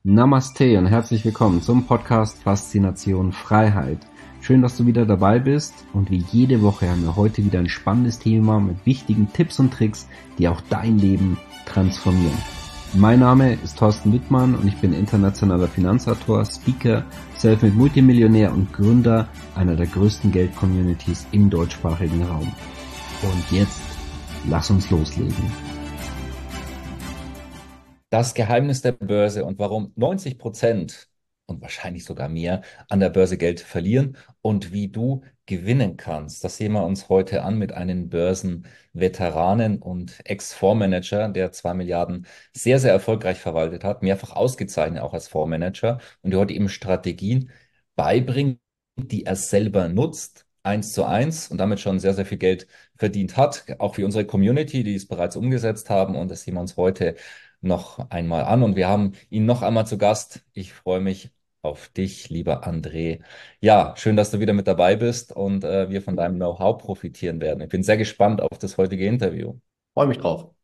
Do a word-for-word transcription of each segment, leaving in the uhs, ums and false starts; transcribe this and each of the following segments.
Namaste und herzlich willkommen zum Podcast Faszination Freiheit. Schön, dass du wieder dabei bist und wie jede Woche haben wir heute wieder ein spannendes Thema mit wichtigen Tipps und Tricks, die auch dein Leben transformieren. Mein Name ist Thorsten Wittmann und ich bin internationaler Finanzautor, Speaker, Selfmade Multimillionär und Gründer einer der größten Geld-Communities im deutschsprachigen Raum. Und jetzt lass uns loslegen. Das Geheimnis der Börse und warum neunzig Prozent und wahrscheinlich sogar mehr an der Börse Geld verlieren und wie du gewinnen kannst. Das sehen wir uns heute an mit einem Börsenveteranen und Ex-Fondsmanager, der zwei Milliarden sehr, sehr erfolgreich verwaltet hat, mehrfach ausgezeichnet auch als Fondsmanager und der heute eben Strategien beibringt, die er selber nutzt, eins zu eins und damit schon sehr, sehr viel Geld verdient hat. Auch wie unsere Community, die es bereits umgesetzt haben, und das sehen wir uns heute noch einmal an und wir haben ihn noch einmal zu Gast. Ich freue mich auf dich, lieber André. Ja, schön, dass du wieder mit dabei bist und äh, wir von deinem Know-how profitieren werden. Ich bin sehr gespannt auf das heutige Interview. Freue mich drauf.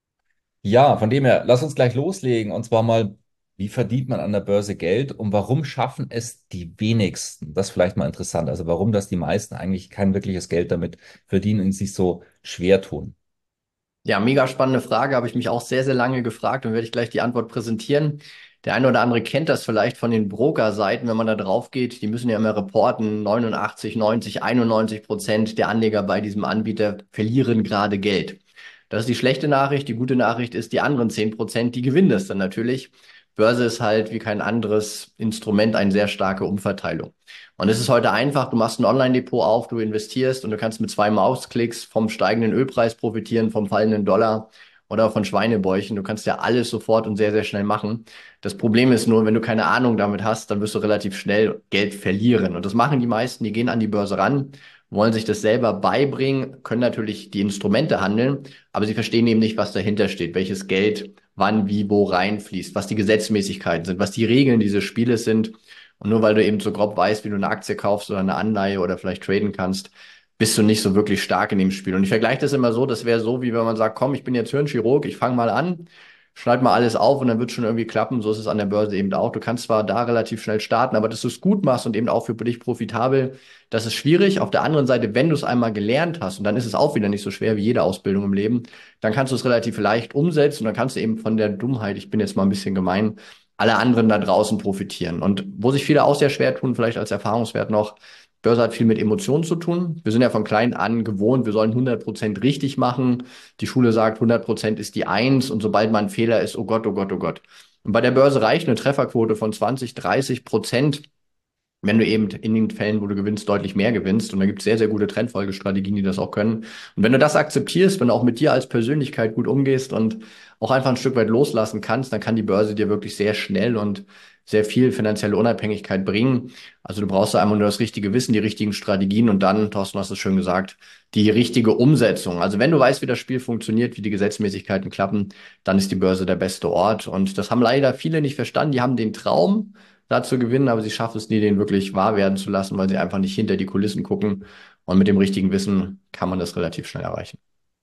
Ja, von dem her, lass uns gleich loslegen und zwar mal, wie verdient man an der Börse Geld und warum schaffen es die wenigsten? Das ist vielleicht mal interessant. Also warum das die meisten eigentlich kein wirkliches Geld damit verdienen und sich so schwer tun. Ja, mega spannende Frage, habe ich mich auch sehr, sehr lange gefragt und werde ich gleich die Antwort präsentieren. Der eine oder andere kennt das vielleicht von den Broker-Seiten, wenn man da drauf geht. Die müssen ja immer reporten, neunundachtzig, neunzig, einundneunzig Prozent der Anleger bei diesem Anbieter verlieren gerade Geld. Das ist die schlechte Nachricht. Die gute Nachricht ist, die anderen zehn Prozent, die gewinnen das dann natürlich. Börse ist halt wie kein anderes Instrument eine sehr starke Umverteilung. Und es ist heute einfach, du machst ein Online-Depot auf, du investierst und du kannst mit zwei Mausklicks vom steigenden Ölpreis profitieren, vom fallenden Dollar oder von Schweinebäuchen. Du kannst ja alles sofort und sehr, sehr schnell machen. Das Problem ist nur, wenn du keine Ahnung damit hast, dann wirst du relativ schnell Geld verlieren. Und das machen die meisten, die gehen an die Börse ran, wollen sich das selber beibringen, können natürlich die Instrumente handeln, aber sie verstehen eben nicht, was dahinter steht, welches Geld wann, wie, wo reinfließt, was die Gesetzmäßigkeiten sind, was die Regeln dieses Spieles sind. Und nur weil du eben so grob weißt, wie du eine Aktie kaufst oder eine Anleihe oder vielleicht traden kannst, bist du nicht so wirklich stark in dem Spiel. Und ich vergleiche das immer so, das wäre so, wie wenn man sagt, komm, ich bin jetzt Hirnchirurg, ich fange mal an, schneid mal alles auf und dann wird schon irgendwie klappen. So ist es an der Börse eben auch. Du kannst zwar da relativ schnell starten, aber dass du es gut machst und eben auch für dich profitabel, das ist schwierig. Auf der anderen Seite, wenn du es einmal gelernt hast, und dann ist es auch wieder nicht so schwer wie jede Ausbildung im Leben, dann kannst du es relativ leicht umsetzen und dann kannst du eben von der Dummheit, ich bin jetzt mal ein bisschen gemein, alle anderen da draußen profitieren. Und wo sich viele auch sehr schwer tun, vielleicht als Erfahrungswert noch, Börse hat viel mit Emotionen zu tun. Wir sind ja von klein an gewohnt, wir sollen hundert Prozent richtig machen. Die Schule sagt, hundert Prozent ist die Eins und sobald man ein Fehler ist, oh Gott, oh Gott, oh Gott. Und bei der Börse reicht eine Trefferquote von zwanzig, dreißig Prozent, wenn du eben in den Fällen, wo du gewinnst, deutlich mehr gewinnst. Und da gibt es sehr, sehr gute Trendfolgestrategien, die das auch können. Und wenn du das akzeptierst, wenn du auch mit dir als Persönlichkeit gut umgehst und auch einfach ein Stück weit loslassen kannst, dann kann die Börse dir wirklich sehr schnell und sehr viel finanzielle Unabhängigkeit bringen. Also du brauchst da einmal nur das richtige Wissen, die richtigen Strategien und dann, Thorsten, hast du es schön gesagt, die richtige Umsetzung. Also wenn du weißt, wie das Spiel funktioniert, wie die Gesetzmäßigkeiten klappen, dann ist die Börse der beste Ort. Und das haben leider viele nicht verstanden. Die haben den Traum, da zu gewinnen, aber sie schaffen es nie, den wirklich wahr werden zu lassen, weil sie einfach nicht hinter die Kulissen gucken. Und mit dem richtigen Wissen kann man das relativ schnell erreichen.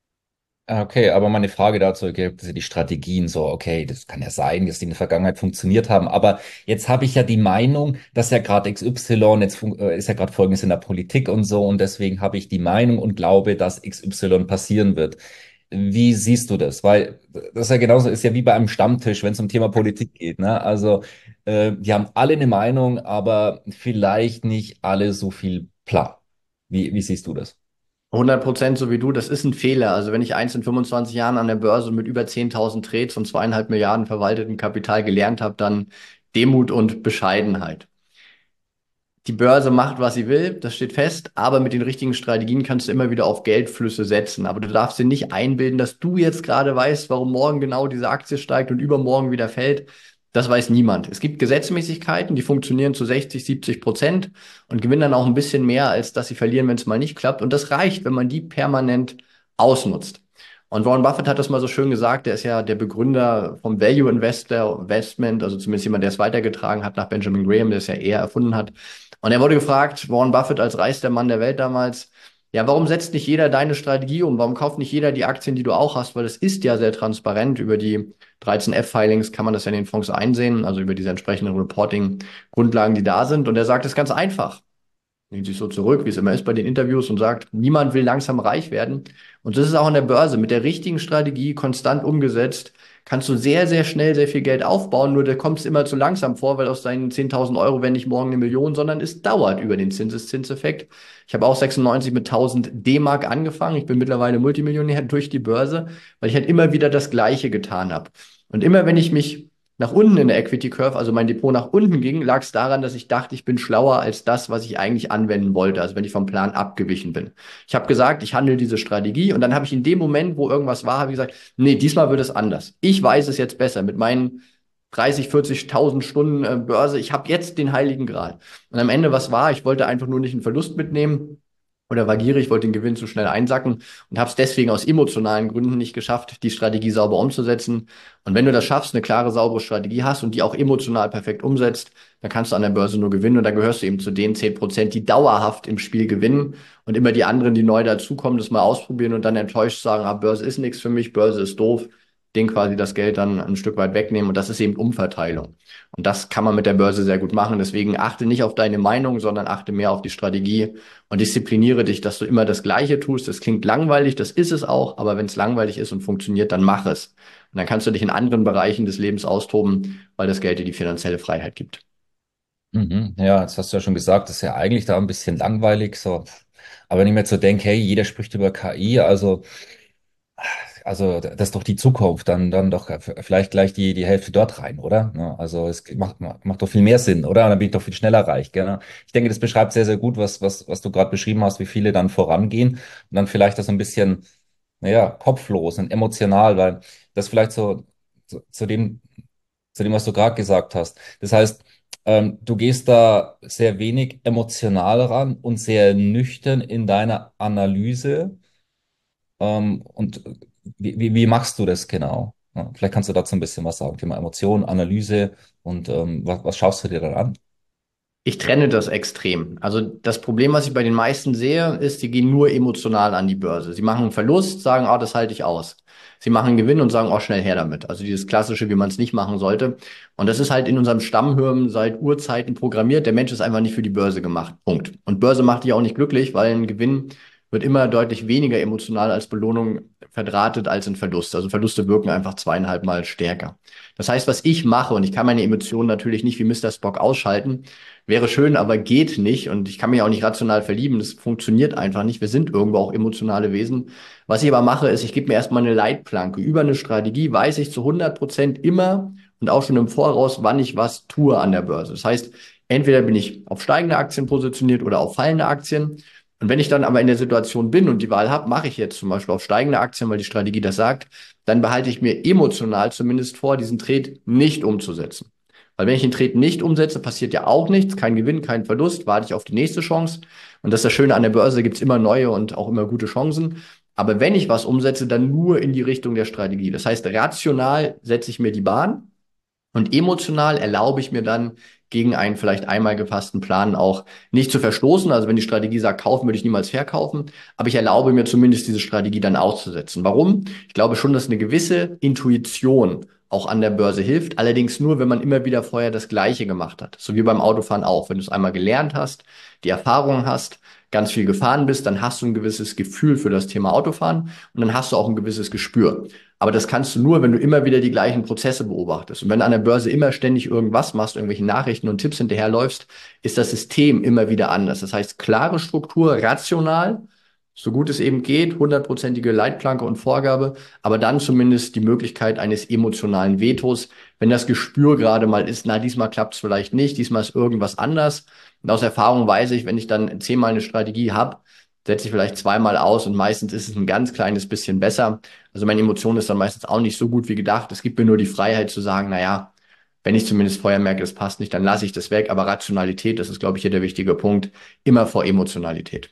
Ah, okay, aber meine Frage dazu gibt es ja die Strategien so, okay, das kann ja sein, dass die in der Vergangenheit funktioniert haben, aber jetzt habe ich ja die Meinung, dass ja gerade X Y, jetzt fun- äh, ist ja gerade Folgendes in der Politik und so und deswegen habe ich die Meinung und glaube, dass X Y passieren wird. Wie siehst du das? Weil das ist ja genauso, ist ja wie bei einem Stammtisch, wenn es um Thema Politik geht, ne? Also äh, die haben alle eine Meinung, aber vielleicht nicht alle so viel Plan. Wie, wie siehst du das? hundert Prozent so wie du, das ist ein Fehler. Also wenn ich eins in fünfundzwanzig Jahren an der Börse mit über zehntausend Trades und zweieinhalb Milliarden verwaltetem Kapital gelernt habe, dann Demut und Bescheidenheit. Die Börse macht, was sie will, das steht fest, aber mit den richtigen Strategien kannst du immer wieder auf Geldflüsse setzen. Aber du darfst dir nicht einbilden, dass du jetzt gerade weißt, warum morgen genau diese Aktie steigt und übermorgen wieder fällt. Das weiß niemand. Es gibt Gesetzmäßigkeiten, die funktionieren zu sechzig, siebzig Prozent und gewinnen dann auch ein bisschen mehr, als dass sie verlieren, wenn es mal nicht klappt. Und das reicht, wenn man die permanent ausnutzt. Und Warren Buffett hat das mal so schön gesagt, der ist ja der Begründer vom Value Investor Investment, also zumindest jemand, der es weitergetragen hat nach Benjamin Graham, der es ja eher erfunden hat. Und er wurde gefragt, Warren Buffett als reichster Mann der Welt damals, Ja, warum setzt nicht jeder deine Strategie um? Warum kauft nicht jeder die Aktien, die du auch hast? Weil das ist ja sehr transparent. Über die dreizehn F-Filings kann man das ja in den Fonds einsehen, also über diese entsprechenden Reporting-Grundlagen, die da sind. Und er sagt es ganz einfach. Lehnt sich so zurück, wie es immer ist bei den Interviews und sagt, niemand will langsam reich werden. Und das ist auch an der Börse. Mit der richtigen Strategie, konstant umgesetzt, kannst du sehr, sehr schnell sehr viel Geld aufbauen. Nur da kommt es immer zu langsam vor, weil aus deinen zehntausend Euro werden nicht morgen eine Million, sondern es dauert über den Zinseszinseffekt. Ich habe auch sechsundneunzig mit tausend D-Mark angefangen. Ich bin mittlerweile Multimillionär durch die Börse, weil ich halt immer wieder das Gleiche getan habe. Und immer wenn ich mich nach unten in der Equity Curve, also mein Depot nach unten ging, lag es daran, dass ich dachte, ich bin schlauer als das, was ich eigentlich anwenden wollte, also wenn ich vom Plan abgewichen bin. Ich habe gesagt, ich handle diese Strategie und dann habe ich in dem Moment, wo irgendwas war, habe ich gesagt, nee, diesmal wird es anders. Ich weiß es jetzt besser mit meinen dreißig, vierzigtausend Stunden äh, Börse. Ich habe jetzt den Heiligen Gral. Und am Ende, was war? Ich wollte einfach nur nicht einen Verlust mitnehmen oder war gierig, wollte den Gewinn zu schnell einsacken und habe es deswegen aus emotionalen Gründen nicht geschafft, die Strategie sauber umzusetzen. Und wenn du das schaffst, eine klare, saubere Strategie hast und die auch emotional perfekt umsetzt, dann kannst du an der Börse nur gewinnen und dann gehörst du eben zu den zehn Prozent, die dauerhaft im Spiel gewinnen und immer die anderen, die neu dazukommen, das mal ausprobieren und dann enttäuscht sagen, ah, Börse ist nichts für mich, Börse ist doof, denen quasi das Geld dann ein Stück weit wegnehmen und das ist eben Umverteilung. Und das kann man mit der Börse sehr gut machen. Deswegen achte nicht auf deine Meinung, sondern achte mehr auf die Strategie und diszipliniere dich, dass du immer das Gleiche tust. Das klingt langweilig, das ist es auch, aber wenn es langweilig ist und funktioniert, dann mach es. Und dann kannst du dich in anderen Bereichen des Lebens austoben, weil das Geld dir die finanzielle Freiheit gibt. Mhm. Ja, jetzt hast du ja schon gesagt, das ist ja eigentlich da ein bisschen langweilig, so. Aber wenn ich mir jetzt so denke, hey, jeder spricht über K I, also, also das ist doch die Zukunft, dann, dann doch vielleicht gleich die, die Hälfte dort rein, oder? Ja, also es macht, macht doch viel mehr Sinn, oder? Und dann bin ich doch viel schneller reich, gell? Ich denke, das beschreibt sehr, sehr gut, was, was, was du gerade beschrieben hast, wie viele dann vorangehen und dann vielleicht das ein bisschen, naja, kopflos und emotional, weil das vielleicht so, zu, zu dem, zu dem, was du gerade gesagt hast. Das heißt, ähm, du gehst da sehr wenig emotional ran und sehr nüchtern in deiner Analyse. Ähm, und wie, wie, wie machst du das genau? Ja, vielleicht kannst du dazu ein bisschen was sagen. Thema Emotion, Analyse und ähm, was, was schaust du dir dann an? Ich trenne das extrem. Also das Problem, was ich bei den meisten sehe, ist, die gehen nur emotional an die Börse. Sie machen einen Verlust, sagen, ah, das halte ich aus. Sie machen einen Gewinn und sagen, auch schnell her damit. Also dieses Klassische, wie man es nicht machen sollte. Und das ist halt in unserem Stammhirn seit Urzeiten programmiert. Der Mensch ist einfach nicht für die Börse gemacht. Punkt. Und Börse macht dich auch nicht glücklich, weil ein Gewinn wird immer deutlich weniger emotional als Belohnung verdrahtet als ein Verlust. Also Verluste wirken einfach zweieinhalb Mal stärker. Das heißt, was ich mache, und ich kann meine Emotionen natürlich nicht wie Mister Spock ausschalten, wäre schön, aber geht nicht. Und ich kann mich auch nicht rational verlieben. Das funktioniert einfach nicht. Wir sind irgendwo auch emotionale Wesen. Was ich aber mache, ist, ich gebe mir erstmal eine Leitplanke. Über eine Strategie weiß ich zu hundert Prozent immer und auch schon im Voraus, wann ich was tue an der Börse. Das heißt, entweder bin ich auf steigende Aktien positioniert oder auf fallende Aktien. Und wenn ich dann aber in der Situation bin und die Wahl habe, mache ich jetzt zum Beispiel auf steigende Aktien, weil die Strategie das sagt, dann behalte ich mir emotional zumindest vor, diesen Trade nicht umzusetzen. Weil wenn ich den Trade nicht umsetze, passiert ja auch nichts, kein Gewinn, kein Verlust, warte ich auf die nächste Chance. Und das ist das Schöne an der Börse, gibt's immer neue und auch immer gute Chancen. Aber wenn ich was umsetze, dann nur in die Richtung der Strategie. Das heißt, rational setze ich mir die Bahn und emotional erlaube ich mir dann gegen einen vielleicht einmal gefassten Plan auch nicht zu verstoßen. Also wenn die Strategie sagt, kaufen, würde ich niemals verkaufen. Aber ich erlaube mir zumindest diese Strategie dann auszusetzen. Warum? Ich glaube schon, dass eine gewisse Intuition auch an der Börse hilft. Allerdings nur, wenn man immer wieder vorher das Gleiche gemacht hat. So wie beim Autofahren auch. Wenn du es einmal gelernt hast, die Erfahrung hast, ganz viel gefahren bist, dann hast du ein gewisses Gefühl für das Thema Autofahren und dann hast du auch ein gewisses Gespür. Aber das kannst du nur, wenn du immer wieder die gleichen Prozesse beobachtest. Und wenn du an der Börse immer ständig irgendwas machst, irgendwelche Nachrichten und Tipps hinterherläufst, ist das System immer wieder anders. Das heißt, klare Struktur, rational, so gut es eben geht, hundertprozentige Leitplanke und Vorgabe, aber dann zumindest die Möglichkeit eines emotionalen Vetos, wenn das Gespür gerade mal ist, na, diesmal klappt es vielleicht nicht, diesmal ist irgendwas anders. Und aus Erfahrung weiß ich, wenn ich dann zehnmal eine Strategie habe, setze ich vielleicht zweimal aus und meistens ist es ein ganz kleines bisschen besser. Also meine Emotion ist dann meistens auch nicht so gut wie gedacht. Es gibt mir nur die Freiheit zu sagen, na ja, wenn ich zumindest vorher merke, es passt nicht, dann lasse ich das weg. Aber Rationalität, das ist, glaube ich, hier der wichtige Punkt, immer vor Emotionalität.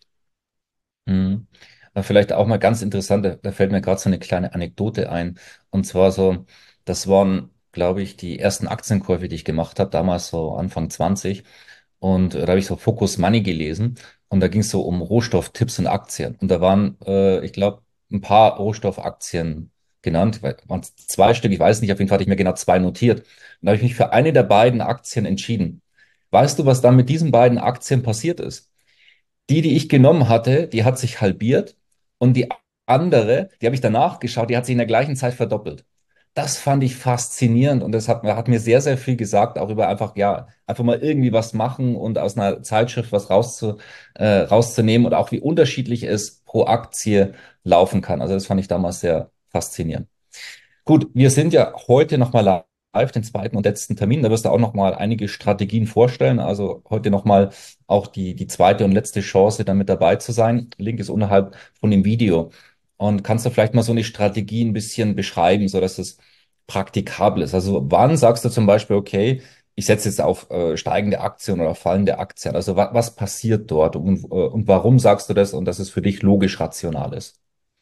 Mhm. Aber vielleicht auch mal ganz interessant, da, da fällt mir gerade so eine kleine Anekdote ein. Und zwar so, das waren, glaube ich, die ersten Aktienkäufe, die ich gemacht habe, damals so Anfang zwanzig. Und da habe ich so Focus Money gelesen. Und da ging es so um Rohstofftipps und Aktien. Und da waren, äh, ich glaube, ein paar Rohstoffaktien genannt. Weil- waren es zwei Stück, ich weiß nicht, auf jeden Fall hatte ich mir genau zwei notiert. Und da habe ich mich für eine der beiden Aktien entschieden. Weißt du, was dann mit diesen beiden Aktien passiert ist? Die, die ich genommen hatte, die hat sich halbiert und die andere, die habe ich danach geschaut, die hat sich in der gleichen Zeit verdoppelt. Das fand ich faszinierend und das hat, hat mir sehr, sehr viel gesagt, auch über einfach, ja, einfach mal irgendwie was machen und aus einer Zeitschrift was rauszu, äh, rauszunehmen und auch wie unterschiedlich es pro Aktie laufen kann. Also das fand ich damals sehr faszinierend. Gut, wir sind ja heute nochmal live, den zweiten und letzten Termin. Da wirst du auch nochmal einige Strategien vorstellen. Also heute nochmal auch die, die zweite und letzte Chance, da mit dabei zu sein. Link ist unterhalb von dem Video. Und kannst du vielleicht mal so eine Strategie ein bisschen beschreiben, so dass es praktikabel ist? Also wann sagst du zum Beispiel, okay, ich setze jetzt auf äh, steigende Aktien oder fallende Aktien? Also wa was passiert dort und, äh, und warum sagst du das und dass es für dich logisch rational ist?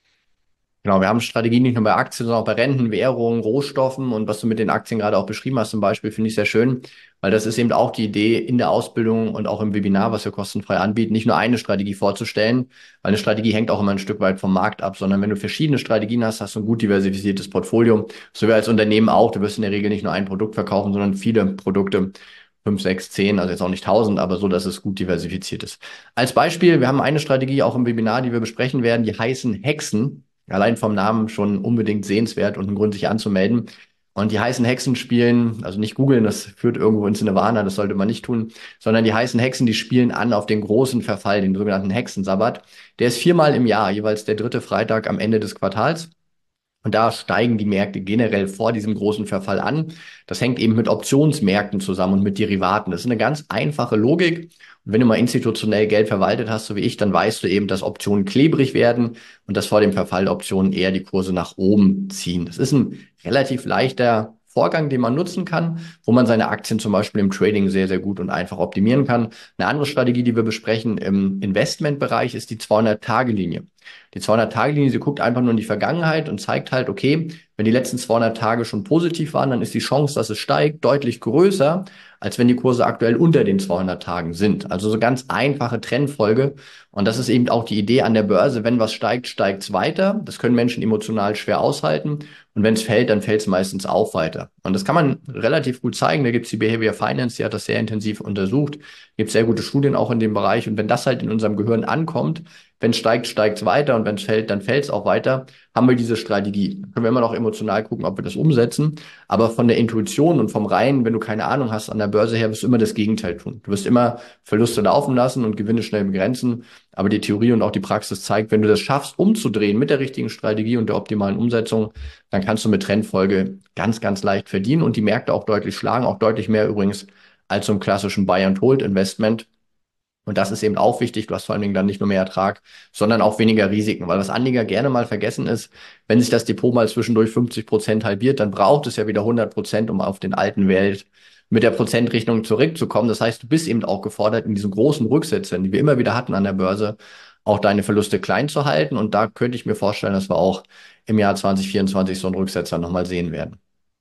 Genau, wir haben Strategien nicht nur bei Aktien, sondern auch bei Renten, Währungen, Rohstoffen und was du mit den Aktien gerade auch beschrieben hast zum Beispiel, finde ich sehr schön, weil das ist eben auch die Idee in der Ausbildung und auch im Webinar, was wir kostenfrei anbieten, nicht nur eine Strategie vorzustellen, weil eine Strategie hängt auch immer ein Stück weit vom Markt ab, sondern wenn du verschiedene Strategien hast, hast du ein gut diversifiziertes Portfolio, so wie als Unternehmen auch. Du wirst in der Regel nicht nur ein Produkt verkaufen, sondern viele Produkte. Fünf, sechs, zehn, also jetzt auch nicht tausend, aber so, dass es gut diversifiziert ist. Als Beispiel, wir haben eine Strategie auch im Webinar, die wir besprechen werden, die heißen Hexen. Allein vom Namen schon unbedingt sehenswert und ein Grund, sich anzumelden. Und die heißen Hexen spielen, also nicht googeln, das führt irgendwo ins Nirvana, das sollte man nicht tun, sondern die heißen Hexen, die spielen an auf den großen Verfall, den sogenannten Hexensabbat. Der ist viermal im Jahr, jeweils der dritte Freitag am Ende des Quartals. Und da steigen die Märkte generell vor diesem großen Verfall an. Das hängt eben mit Optionsmärkten zusammen und mit Derivaten. Das ist eine ganz einfache Logik. Und wenn du mal institutionell Geld verwaltet hast, so wie ich, dann weißt du eben, dass Optionen klebrig werden und dass vor dem Verfall Optionen eher die Kurse nach oben ziehen. Das ist ein relativ leichter Vorgang, den man nutzen kann, wo man seine Aktien zum Beispiel im Trading sehr, sehr gut und einfach optimieren kann. Eine andere Strategie, die wir besprechen im Investmentbereich, ist die zweihundert-Tage-Linie. Die zweihundert-Tage-Linie, sie guckt einfach nur in die Vergangenheit und zeigt halt, okay, wenn die letzten zweihundert Tage schon positiv waren, dann ist die Chance, dass es steigt, deutlich größer, als wenn die Kurse aktuell unter den zweihundert Tagen sind. Also so ganz einfache Trendfolge. Und das ist eben auch die Idee an der Börse. Wenn was steigt, steigt es weiter. Das können Menschen emotional schwer aushalten. Und wenn es fällt, dann fällt es meistens auch weiter. Und das kann man relativ gut zeigen. Da gibt es die Behavior Finance, die hat das sehr intensiv untersucht. Gibt sehr gute Studien auch in dem Bereich. Und wenn das halt in unserem Gehirn ankommt, wenn es steigt, steigt es weiter und wenn es fällt, dann fällt es auch weiter, haben wir diese Strategie. Dann können wir immer noch emotional gucken, ob wir das umsetzen. Aber von der Intuition und vom Reinen, wenn du keine Ahnung hast an der Börse her, wirst du immer das Gegenteil tun. Du wirst immer Verluste laufen lassen und Gewinne schnell begrenzen. Aber die Theorie und auch die Praxis zeigt, wenn du das schaffst, umzudrehen mit der richtigen Strategie und der optimalen Umsetzung, dann kannst du mit Trendfolge ganz, ganz leicht verdienen und die Märkte auch deutlich schlagen, auch deutlich mehr übrigens als so im klassischen Buy-and-Hold-Investment. Und das ist eben auch wichtig. Du hast vor allen Dingen dann nicht nur mehr Ertrag, sondern auch weniger Risiken. Weil was Anleger gerne mal vergessen ist, wenn sich das Depot mal zwischendurch fünfzig Prozent halbiert, dann braucht es ja wieder hundert Prozent, um auf den alten Welt mit der Prozentrechnung zurückzukommen. Das heißt, du bist eben auch gefordert, in diesen großen Rücksetzern, die wir immer wieder hatten an der Börse, auch deine Verluste klein zu halten. Und da könnte ich mir vorstellen, dass wir auch im Jahr zwanzig vierundzwanzig so einen Rücksetzer nochmal sehen werden.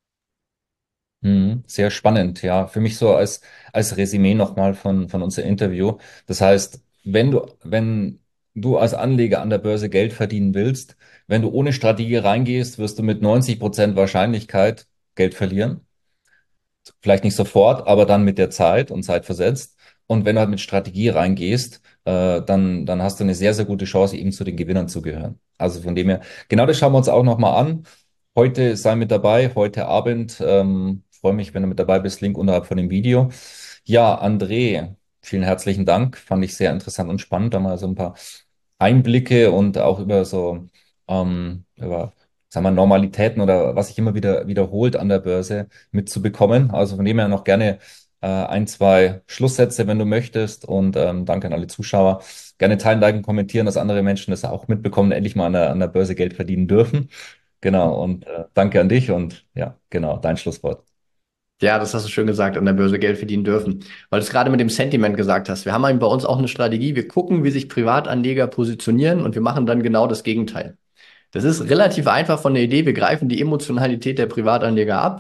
Mhm, sehr spannend, ja. Für mich so als, als Resümee nochmal von, von unserem Interview. Das heißt, wenn du, wenn du als Anleger an der Börse Geld verdienen willst, wenn du ohne Strategie reingehst, wirst du mit neunzig Prozent Wahrscheinlichkeit Geld verlieren. Vielleicht nicht sofort, aber dann mit der Zeit und Zeit versetzt. Und wenn du halt mit Strategie reingehst, äh, dann, dann hast du eine sehr, sehr gute Chance, eben zu den Gewinnern zu gehören. Also von dem her, genau das schauen wir uns auch nochmal an. Heute sei mit dabei, heute Abend. Ähm, freue mich, wenn du mit dabei bist. Link unterhalb von dem Video. Ja, André, vielen herzlichen Dank. Fand ich sehr interessant und spannend, da mal so ein paar Einblicke und auch über so, ähm, über, sagen wir, Normalitäten oder was sich immer wieder wiederholt an der Börse mitzubekommen. Also von dem her noch gerne äh, ein, zwei Schlusssätze, wenn du möchtest. Und ähm, danke an alle Zuschauer. Gerne teilen, liken, kommentieren, dass andere Menschen das auch mitbekommen, endlich mal an der, an der Börse Geld verdienen dürfen. Genau, und äh, danke an dich und ja, genau, dein Schlusswort. Ja, das hast du schön gesagt, an der Börse Geld verdienen dürfen. Weil du es gerade mit dem Sentiment gesagt hast. Wir haben eben bei uns auch eine Strategie. Wir gucken, wie sich Privatanleger positionieren und wir machen dann genau das Gegenteil. Das ist relativ einfach von der Idee. Wir greifen die Emotionalität der Privatanleger ab,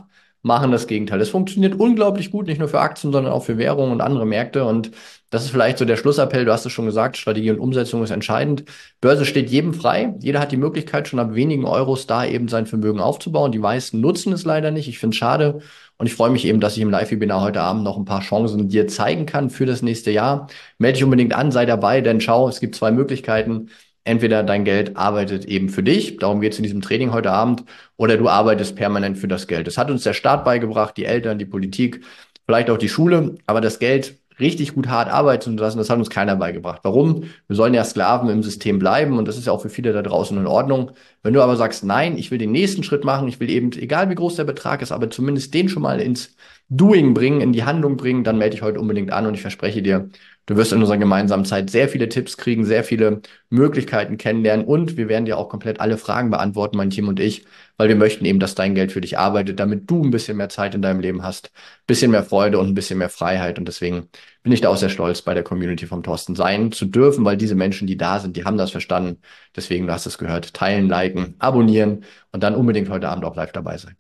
machen das Gegenteil. Es funktioniert unglaublich gut, nicht nur für Aktien, sondern auch für Währungen und andere Märkte. Und das ist vielleicht so der Schlussappell. Du hast es schon gesagt, Strategie und Umsetzung ist entscheidend. Börse steht jedem frei. Jeder hat die Möglichkeit, schon ab wenigen Euros da eben sein Vermögen aufzubauen. Die meisten nutzen es leider nicht. Ich finde es schade. Und ich freue mich eben, dass ich im Live-Webinar heute Abend noch ein paar Chancen dir zeigen kann für das nächste Jahr. Melde dich unbedingt an, sei dabei, denn schau, es gibt zwei Möglichkeiten. Entweder dein Geld arbeitet eben für dich, darum geht es in diesem Training heute Abend, oder du arbeitest permanent für das Geld. Das hat uns der Staat beigebracht, die Eltern, die Politik, vielleicht auch die Schule, aber das Geld richtig gut hart arbeiten zu lassen, das hat uns keiner beigebracht. Warum? Wir sollen ja Sklaven im System bleiben und das ist ja auch für viele da draußen in Ordnung. Wenn du aber sagst, nein, ich will den nächsten Schritt machen, ich will eben, egal wie groß der Betrag ist, aber zumindest den schon mal ins Doing bringen, in die Handlung bringen, dann melde dich heute unbedingt an und ich verspreche dir, du wirst in unserer gemeinsamen Zeit sehr viele Tipps kriegen, sehr viele Möglichkeiten kennenlernen und wir werden dir auch komplett alle Fragen beantworten, mein Team und ich, weil wir möchten eben, dass dein Geld für dich arbeitet, damit du ein bisschen mehr Zeit in deinem Leben hast, ein bisschen mehr Freude und ein bisschen mehr Freiheit und deswegen bin ich da auch sehr stolz, bei der Community vom Thorsten sein zu dürfen, weil diese Menschen, die da sind, die haben das verstanden. Deswegen, du hast es gehört, teilen, liken, abonnieren und dann unbedingt heute Abend auch live dabei sein.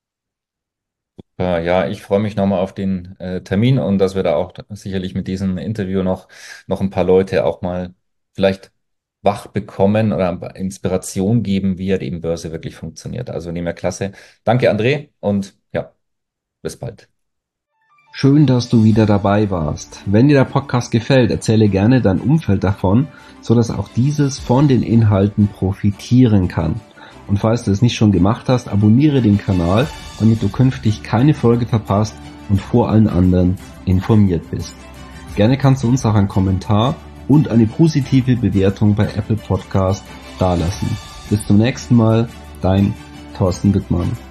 Äh, Ja, ich freue mich nochmal auf den äh, Termin und dass wir da auch sicherlich mit diesem Interview noch, noch ein paar Leute auch mal vielleicht wach bekommen oder Inspiration geben, wie ja eben Börse wirklich funktioniert. Also nehmen wir klasse. Danke, André, und ja, bis bald. Schön, dass du wieder dabei warst. Wenn dir der Podcast gefällt, erzähle gerne dein Umfeld davon, so dass auch dieses von den Inhalten profitieren kann. Und falls du es nicht schon gemacht hast, abonniere den Kanal, damit du künftig keine Folge verpasst und vor allen anderen informiert bist. Gerne kannst du uns auch einen Kommentar und eine positive Bewertung bei Apple Podcast dalassen. Bis zum nächsten Mal, dein Thorsten Wittmann.